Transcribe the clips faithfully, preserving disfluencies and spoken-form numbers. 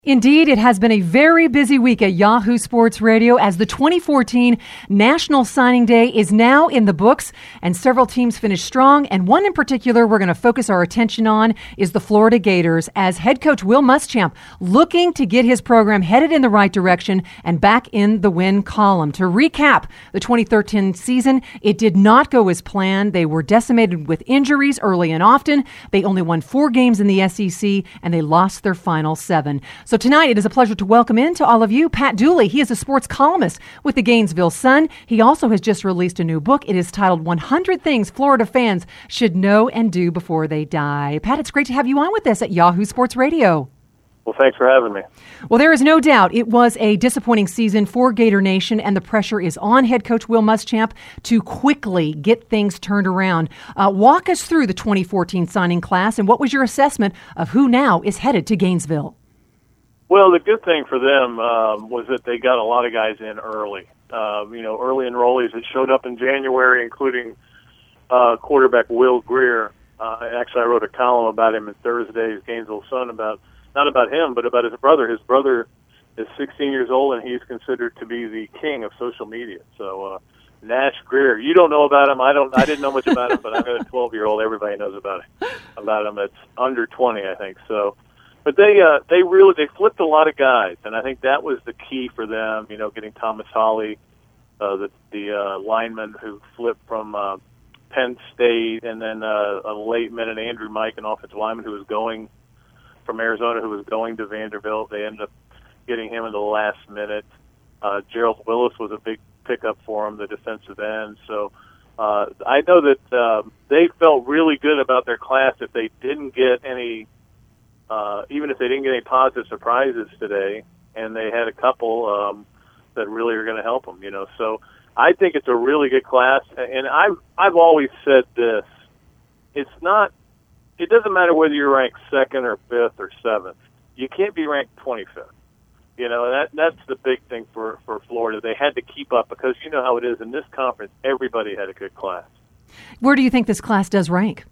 Indeed, it has been a very busy week at Yahoo Sports Radio as the twenty fourteen National Signing Day is now in the books and several teams finished strong. And one in particular we're going to focus our attention on is the Florida Gators as head coach Will Muschamp looking to get his program headed in the right direction and back in the win column. To recap the twenty thirteen season, it did not go as planned. They were decimated with injuries early and often. They only won four games in the S E C and they lost their final seven. So tonight, it is a pleasure to welcome in to all of you Pat Dooley. He is a sports columnist with the Gainesville Sun. He also has just released a new book. It is titled one hundred Things Florida Fans Should Know and Do Before They Die. Pat, it's great to have you on with us at Yahoo Sports Radio. Well, thanks for having me. Well, there is no doubt it was a disappointing season for Gator Nation, and the pressure is on head coach Will Muschamp to quickly get things turned around. Uh, walk us through the twenty fourteen signing class, and what was your assessment of who now is headed to Gainesville? Well, the good thing for them um, was that they got a lot of guys in early. Uh, you know, early enrollees that showed up in January, including uh, quarterback Will Greer. Uh, actually, I wrote a column about him in Thursday's Gainesville Sun about not about him, but about his brother. His brother is sixteen years old, and he's considered to be the king of social media. So, uh, Nash Greer, you don't know about him. I don't. I didn't know much about him, but I've got a twelve-year-old. Everybody knows about him. About him, that's under twenty, I think. So. But they uh, they really they flipped a lot of guys, and I think that was the key for them. You know, getting Thomas Holly, uh, the the uh, lineman who flipped from uh, Penn State, and then uh, a late minute Andrew Mike, an offensive lineman who was going from Arizona, who was going to Vanderbilt. They ended up getting him in the last minute. Uh, Gerald Willis was a big pickup for him, the defensive end. So uh, I know that uh, they felt really good about their class if they didn't get any. Uh, even if they didn't get any positive surprises today, and they had a couple um, that really are going to help them, you know. So I think it's a really good class, and I've I've always said this: it's not, it doesn't matter whether you're ranked second or fifth or seventh. You can't be ranked twenty-fifth. You know, that that's the big thing for for Florida. They had to keep up because you know how it is in this conference. Everybody had a good class. Where do you think this class does rank?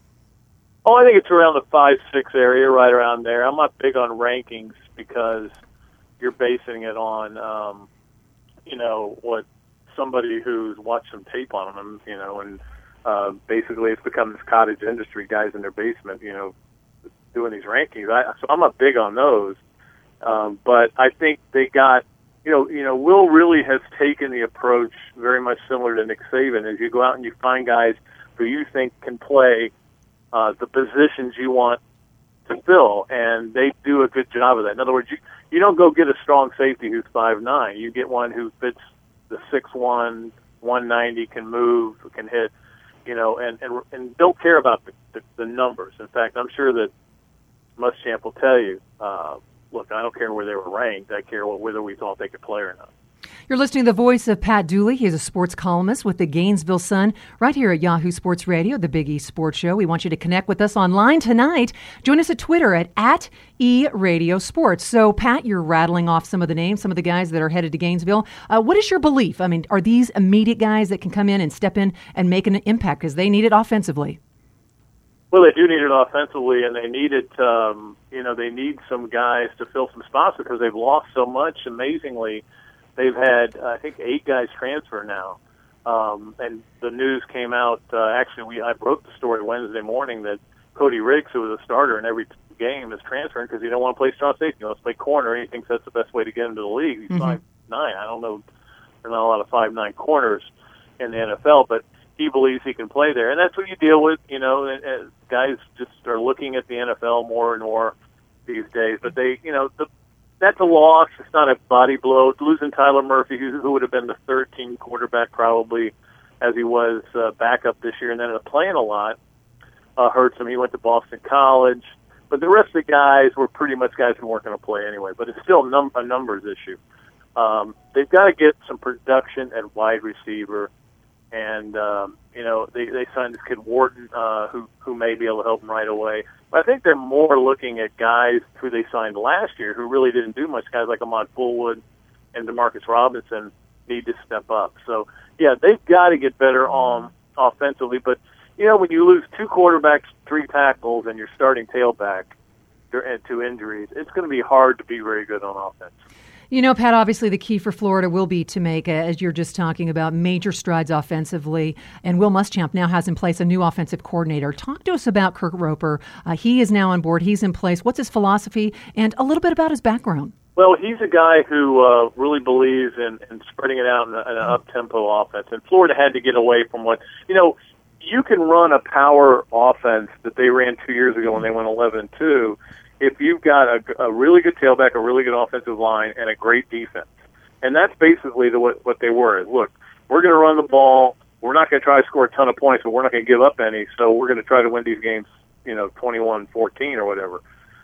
Oh, I think it's around the five, six area, right around there. I'm not big on rankings because you're basing it on, um, you know, what somebody who's watched some tape on them, you know, and uh, basically it's become this cottage industry, guys in their basement, you know, doing these rankings. I, so I'm not big on those, um, but I think they got, you know, you know, Will really has taken the approach very much similar to Nick Saban, as you go out and you find guys who you think can play Uh, the positions you want to fill, and they do a good job of that. In other words, you, you don't go get a strong safety who's five nine. You get one who fits the six one, one ninety, can move, can hit, you know, and, and, and don't care about the, the, the numbers. In fact, I'm sure that Muschamp will tell you, uh, look, I don't care where they were ranked. I care what, whether we thought they could play or not. You're listening to the voice of Pat Dooley. He is a sports columnist with the Gainesville Sun right here at Yahoo Sports Radio, the Big E Sports Show. We want you to connect with us online tonight. Join us at Twitter at, at eRadioSports. So, Pat, you're rattling off some of the names, some of the guys that are headed to Gainesville. Uh, what is your belief? I mean, are these immediate guys that can come in and step in and make an impact because they need it offensively? Well, they do need it offensively, and they need it, um, you know, they need some guys to fill some spots because they've lost so much, amazingly. They've had, I think, eight guys transfer now, um, and the news came out. Uh, actually, we I broke the story Wednesday morning that Cody Riggs, who was a starter in every game, is transferring because he don't want to play strong safety. He wants to play corner. He thinks that's the best way to get into the league. He's mm-hmm. five nine. I don't know. There's not a lot of five nine corners in the N F L, but he believes he can play there, and that's what you deal with. You know, and, and guys just are looking at the N F L more and more these days. But they, you know, the that's a loss. It's not a body blow. Losing Tyler Murphy, who, who would have been the third team quarterback probably as he was uh, backup this year and ended up playing a lot, uh, hurts him. He went to Boston College. But the rest of the guys were pretty much guys who weren't going to play anyway. But it's still num- a numbers issue. Um, they've got to get some production at wide receiver. And, um, you know, they, they signed this kid Wharton, uh, who, who may be able to help them right away. But I think they're more looking at guys who they signed last year who really didn't do much. Guys like Ahmad Fullwood and Demarcus Robinson need to step up. So, yeah, they've got to get better on offensively. But, you know, when you lose two quarterbacks, three tackles, and your starting tailback, to injuries, it's going to be hard to be very good on offense. You know, Pat, obviously the key for Florida will be to make, as you're just talking about, major strides offensively. And Will Muschamp now has in place a new offensive coordinator. Talk to us about Kurt Roper. Uh, he is now on board. He's in place. What's his philosophy? And a little bit about his background. Well, he's a guy who uh, really believes in, in spreading it out in, a, in an up-tempo offense. And Florida had to get away from what, you know, you can run a power offense that they ran two years ago when they went eleven and two if you've got a, a really good tailback, a really good offensive line, and a great defense. And that's basically the, what, what they were. Look, we're going to run the ball. We're not going to try to score a ton of points, but we're not going to give up any, so we're going to try to win these games, you know, twenty-one fourteen or whatever.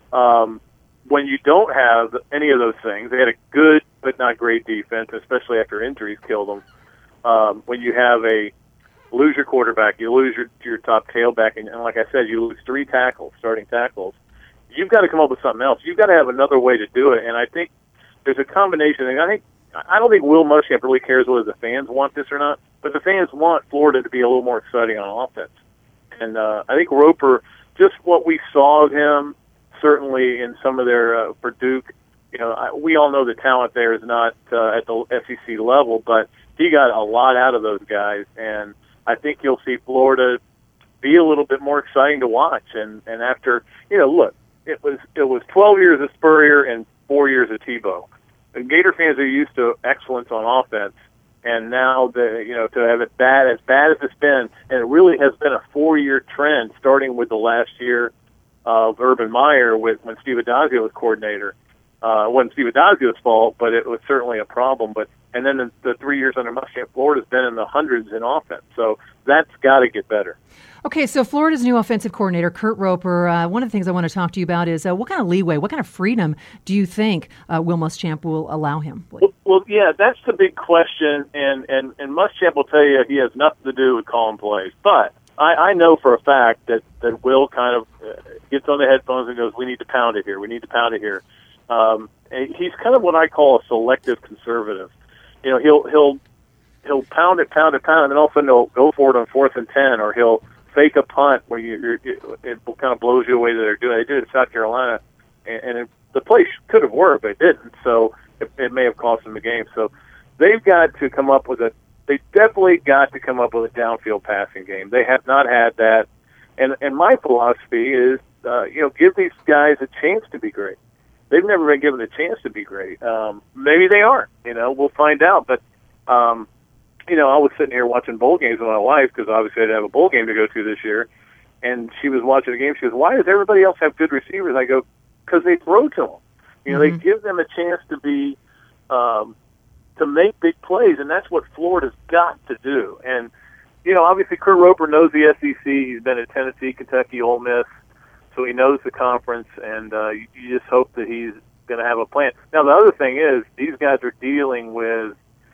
Um, when you don't have any of those things, they had a good but not great defense, especially after injuries killed them. Um, when you have a lose your quarterback, you lose your, your top tailback, and, and like I said, you lose three tackles, starting tackles. You've got to come up with something else. You've got to have another way to do it, and I think there's a combination. And I think I don't think Will Muschamp really cares whether the fans want this or not, but the fans want Florida to be a little more exciting on offense. And uh, I think Roper, just what we saw of him, certainly in some of their uh, for Duke, you know, I, we all know the talent there is not uh, at the S E C level, but he got a lot out of those guys, and I think you'll see Florida be a little bit more exciting to watch. And, and after, you know, look, it was it was twelve years of Spurrier and four years of Tebow. And Gator fans are used to excellence on offense, and now the you know to have it bad as bad as it's been, and it really has been a four-year trend, starting with the last year of Urban Meyer with when Steve Addazio was coordinator. Uh, it wasn't Steve Addazio's fault, but it was certainly a problem. But and then the, the three years under Muschamp, Florida's been in the hundreds in offense, so that's got to get better. Okay, so Florida's new offensive coordinator, Kurt Roper, uh, one of the things I want to talk to you about is uh, what kind of leeway, what kind of freedom do you think uh, Will Muschamp will allow him? Well, well, yeah, that's the big question, and, and, and Muschamp will tell you he has nothing to do with calling plays. But I, I know for a fact that, that Will kind of uh, gets on the headphones and goes, we need to pound it here, we need to pound it here. Um, and he's kind of what I call a selective conservative. You know, he'll he'll he'll pound it, pound it, pound it, and then all of a sudden he'll go for it on fourth and ten, or he'll fake a punt where you, you're, it kind of blows you away that they're doing. They did it in South Carolina, and, and it, the play could have worked, but it didn't. So it, it may have cost them the game. So they've got to come up with a. They definitely got to come up with a downfield passing game. They have not had that, and and my philosophy is, uh, you know, give these guys a chance to be great. They've never been given a chance to be great. Um, maybe they aren't. You know, we'll find out. But um, you know, I was sitting here watching bowl games with my wife because obviously I had to have a bowl game to go to this year. And she was watching the game. She goes, "Why does everybody else have good receivers?" I go, "Because they throw to them. You know, mm-hmm. They give them a chance to be um, to make big plays, and that's what Florida's got to do." And you know, obviously, Kurt Roper knows the S E C. He's been at Tennessee, Kentucky, Ole Miss, so he knows the conference. And uh, you, you just hope that he's going to have a plan. Now, the other thing is, these guys are dealing with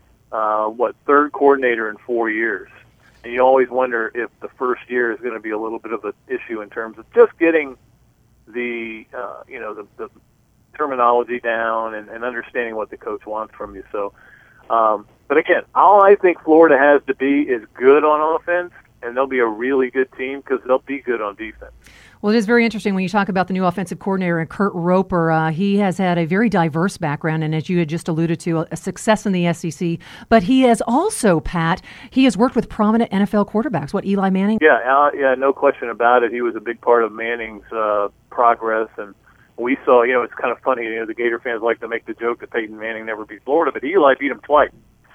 uh, what third coordinator in four years. And you always wonder if the first year is going to be a little bit of an issue in terms of just getting the, uh, you know, the, the terminology down and, and understanding what the coach wants from you. So, um, but again, all I think Florida has to be is good on offense, and they'll be a really good team because they'll be good on defense. Well, it is very interesting when you talk about the new offensive coordinator and Kurt Roper. Uh, he has had a very diverse background, and as you had just alluded to, a, a success in the S E C. But he has also, Pat, he has worked with prominent N F L quarterbacks. What, Eli Manning? Yeah, uh, yeah, no question about it. He was a big part of Manning's uh, progress, and we saw, you know, it's kind of funny. You know, the Gator fans like to make the joke that Peyton Manning never beat Florida, but Eli beat him twice.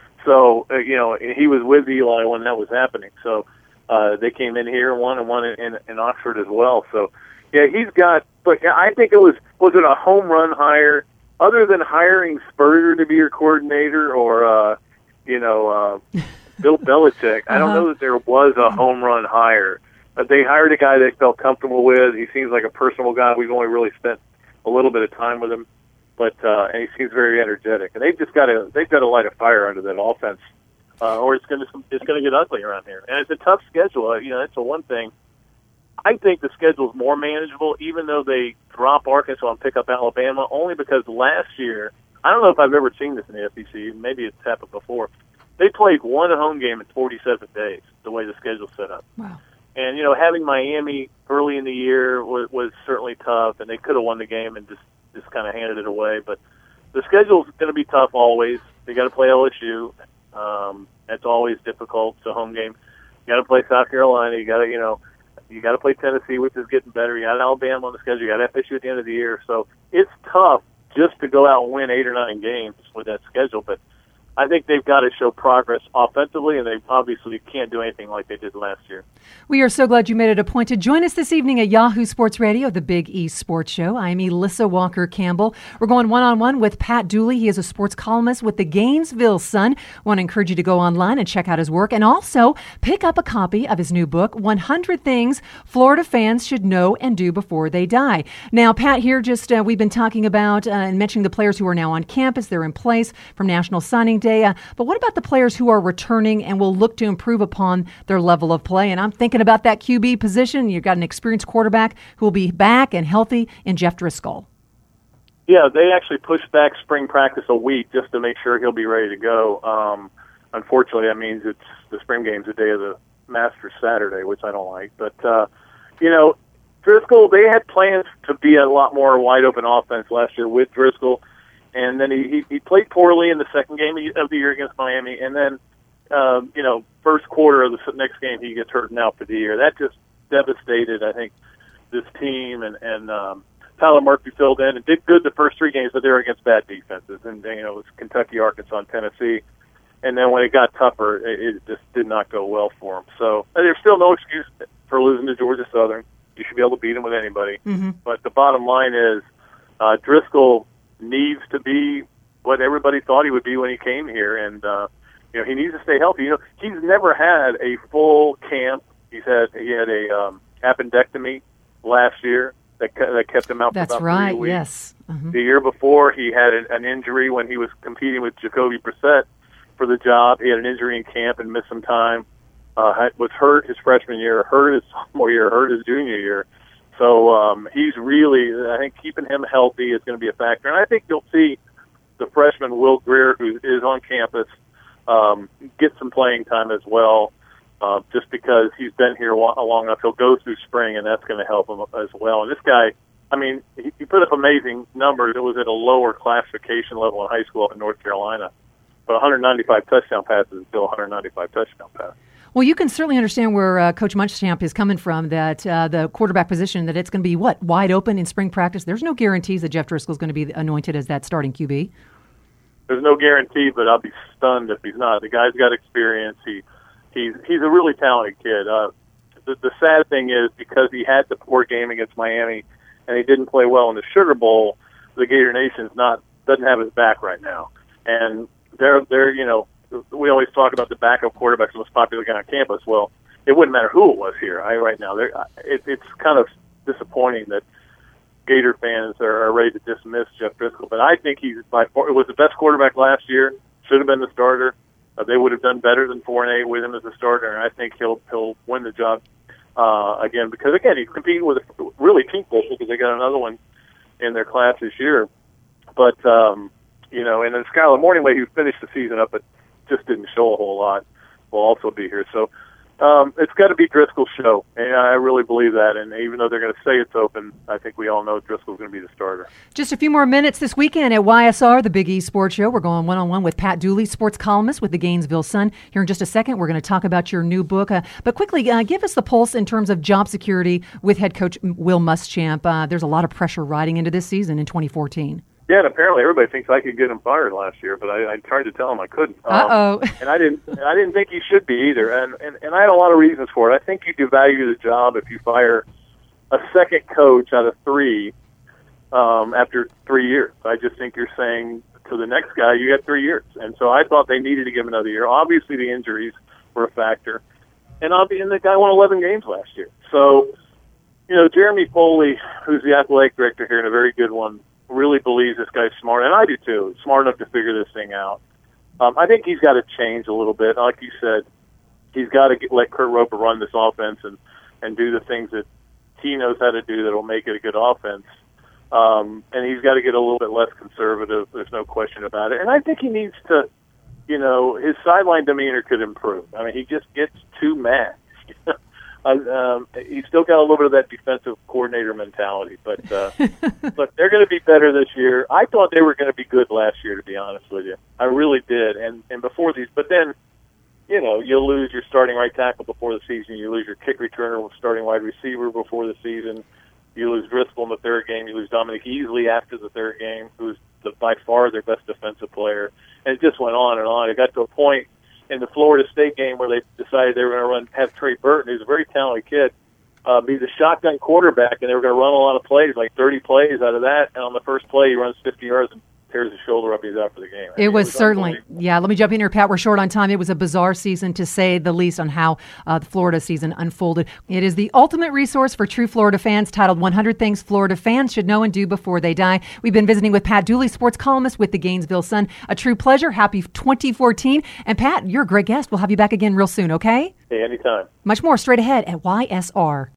So, uh, you know, he was with Eli when that was happening. So. Uh, they came in here and won and won in, in, in Oxford as well. So, yeah, he's got. But I think it was was it a home run hire? Other than hiring Spurrier to be your coordinator or uh, you know uh, Bill Belichick, uh-huh. I don't know that there was a home run hire. But they hired a guy they felt comfortable with. He seems like a personable guy. We've only really spent a little bit of time with him, but uh, and he seems very energetic. And they've just got to they've got to light a fire under that offense. Uh, or it's going to it's going to get ugly around here, and it's a tough schedule. Uh, you know, that's the one thing. I think the schedule's more manageable, even though they drop Arkansas and pick up Alabama, only because last year, I don't know if I've ever seen this in the S E C. Maybe it's happened before. They played one home game in forty-seven days, the way the schedule's set up. Wow. And, you know, having Miami early in the year was, was certainly tough, and they could have won the game and just, just kind of handed it away. But the schedule's going to be tough always. They got to play L S U. Um, that's always difficult. It's a home game. You got to play South Carolina. You got to, you know, you got to play Tennessee, which is getting better. You got Alabama on the schedule. You got F S U at the end of the year. So it's tough just to go out and win eight or nine games with that schedule. But I think they've got to show progress offensively, and they obviously can't do anything like they did last year. We are so glad you made it a point to join us this evening at Yahoo Sports Radio, the Big East Sports Show. I am Elissa Walker-Campbell. We're going one-on-one with Pat Dooley. He is a sports columnist with the Gainesville Sun. I want to encourage you to go online and check out his work, and also pick up a copy of his new book, one hundred Things Florida Fans Should Know and Do Before They Die. Now, Pat, here just uh, we've been talking about uh, and mentioning the players who are now on campus. They're in place from National Signing Day. Uh, but what about the players who are returning and will look to improve upon their level of play? And I'm thinking about that Q B position. You've got an experienced quarterback who will be back and healthy in Jeff Driscoll. Yeah, they actually pushed back spring practice a week just to make sure he'll be ready to go. Um, unfortunately, that means it's the spring game's the day of the Masters Saturday, which I don't like. But, uh, you know, Driscoll, they had plans to be a lot more wide-open offense last year with Driscoll. And then he, he, he played poorly in the second game of the year against Miami. And then, um, you know, first quarter of the next game, he gets hurt and out for the year. That just devastated, I think, this team. And, and um, Tyler Murphy filled in and did good the first three games, but they were against bad defenses. And, you know, it was Kentucky, Arkansas, and Tennessee. And then when it got tougher, it, it just did not go well for him. So there's still no excuse for losing to Georgia Southern. You should be able to beat them with anybody. Mm-hmm. But the bottom line is uh, Driscoll needs to be what everybody thought he would be when he came here, and uh, you know he needs to stay healthy. You know he's never had a full camp. He's had he had a um, appendectomy last year that that kept him out. That's for about right. three weeks. Yes. Mm-hmm. The year before, he had an, an injury when he was competing with Jacoby Brissett for the job. He had an injury in camp and missed some time. Uh, was hurt his freshman year, hurt his sophomore year, hurt his junior year. So um, he's really, I think, keeping him healthy is going to be a factor. And I think you'll see the freshman Will Greer, who is on campus, um, get some playing time as well, uh, just because he's been here long enough. He'll go through spring, and that's going to help him as well. And this guy, I mean, he, he put up amazing numbers. It was at a lower classification level in high school up in North Carolina. But one hundred ninety-five touchdown passes is still one hundred ninety-five touchdown passes. Well, you can certainly understand where uh, Coach Muschamp is coming from, that uh, the quarterback position, that it's going to be, what, wide open in spring practice? There's no guarantees that Jeff Driscoll is going to be anointed as that starting Q B. There's no guarantee, but I'll be stunned if he's not. The guy's got experience. He, he's he's a really talented kid. Uh, the, the sad thing is, because he had the poor game against Miami and he didn't play well in the Sugar Bowl, the Gator Nation's not doesn't have his back right now. And they're they're you know. We always talk about the backup quarterback's the most popular guy on campus. Well, it wouldn't matter who it was here. I right now, it, it's kind of disappointing that Gator fans are, are ready to dismiss Jeff Driscoll. But I think he's by far, it was the best quarterback last year. Should have been the starter. Uh, they would have done better than four and eight with him as a starter, and I think he'll he'll win the job uh, again because again he's competing with a really cheap bull because they got another one in their class this year. But um, you know, and then Skylar Morningway, who finished the season up at just didn't show a whole lot, will also be here. So um, it's got to be Driscoll's show, and I really believe that. And even though they're going to say it's open, I think we all know Driscoll's going to be the starter. Just a few more minutes this weekend at Y S R, the Big East Sports Show. We're going one-on-one with Pat Dooley, sports columnist with the Gainesville Sun. Here in just a second, we're going to talk about your new book. Uh, but quickly, uh, give us the pulse in terms of job security with head coach Will Muschamp. Uh, there's a lot of pressure riding into this season in twenty fourteen. Yeah, and apparently everybody thinks I could get him fired last year, but I, I tried to tell him I couldn't. Um, Uh-oh. and I didn't. I didn't think he should be either. And, and and I had a lot of reasons for it. I think you devalue the job if you fire a second coach out of three um, after three years. I just think you're saying to the next guy, you got three years. And so I thought they needed to give him another year. Obviously, the injuries were a factor, and obviously, and the guy won eleven games last year. So, you know, Jeremy Foley, who's the athletic director here and a very good one, really believes this guy's smart, and I do too, smart enough to figure this thing out. Um, I think he's got to change a little bit. Like you said, he's got to get, let Kurt Roper run this offense and, and do the things that he knows how to do that will make it a good offense. Um, and he's got to get a little bit less conservative. There's no question about it. And I think he needs to, you know, his sideline demeanor could improve. I mean, he just gets too mad uh, um, he's still got a little bit of that defensive coordinator mentality. But uh, look, they're going to be better this year. I thought they were going to be good last year, to be honest with you. I really did. And and before these, but then, you know, you'll lose your starting right tackle before the season. You lose your kick returner, starting wide receiver before the season. You lose Driscoll in the third game. You lose Dominic Easley after the third game, who's the, by far their best defensive player. And it just went on and on. It got to a point in the Florida State game where they decided they were going to run have Trey Burton, who's a very talented kid, uh, be the shotgun quarterback, and they were going to run a lot of plays, like thirty plays out of that. And on the first play, he runs fifty yards and tears his shoulder up. He's out for the game. I it, mean, was it was certainly, yeah, let me jump in here, Pat. We're short on time. It was a bizarre season, to say the least, on how uh, the Florida season unfolded. It is the ultimate resource for true Florida fans, titled one hundred Things Florida Fans Should Know and Do Before They Die. We've been visiting with Pat Dooley, sports columnist with the Gainesville Sun. A true pleasure. Happy twenty fourteen. And Pat, you're a great guest. We'll have you back again real soon, okay? Hey, anytime. Much more straight ahead at Y S R.